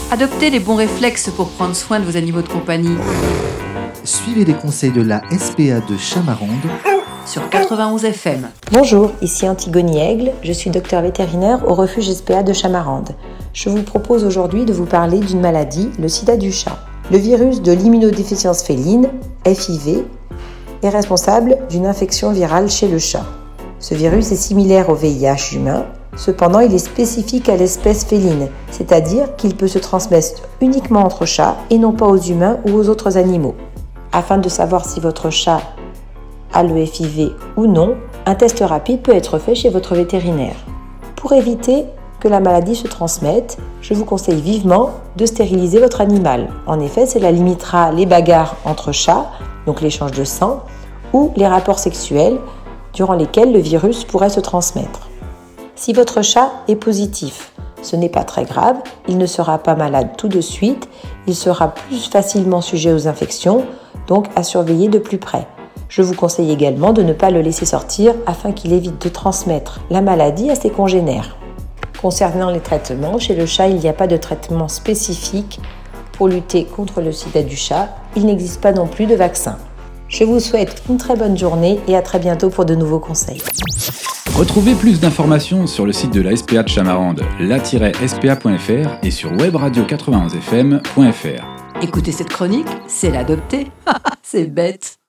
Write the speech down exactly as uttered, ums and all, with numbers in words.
Adoptez les bons réflexes pour prendre soin de vos animaux de compagnie. Suivez les conseils de la S P A de Chamarandes sur quatre-vingt-onze F M. Bonjour, ici Antigone Aigle, je suis docteur vétérinaire au refuge S P A de Chamarandes. Je vous propose aujourd'hui de vous parler d'une maladie, le sida du chat. Le virus de l'immunodéficience féline, F I V, est responsable d'une infection virale chez le chat. Ce virus est similaire au V I H humain, cependant il est spécifique à l'espèce féline, c'est-à-dire qu'il peut se transmettre uniquement entre chats et non pas aux humains ou aux autres animaux. Afin de savoir si votre chat a le F I V ou non, un test rapide peut être fait chez votre vétérinaire. Pour éviter que la maladie se transmette, je vous conseille vivement de stériliser votre animal. En effet, cela limitera les bagarres entre chats, donc l'échange de sang, ou les rapports sexuels durant lesquels le virus pourrait se transmettre. Si votre chat est positif, ce n'est pas très grave, il ne sera pas malade tout de suite, il sera plus facilement sujet aux infections, donc à surveiller de plus près. Je vous conseille également de ne pas le laisser sortir afin qu'il évite de transmettre la maladie à ses congénères. Concernant les traitements, chez le chat, il n'y a pas de traitement spécifique pour lutter contre le sida du chat. Il n'existe pas non plus de vaccin. Je vous souhaite une très bonne journée et à très bientôt pour de nouveaux conseils. Retrouvez plus d'informations sur le site de la S P A de Chamarandes, la tiret s p a point f r et sur webradio quatre-vingt-onze f m point f r. Écoutez cette chronique, c'est l'adopter. C'est bête.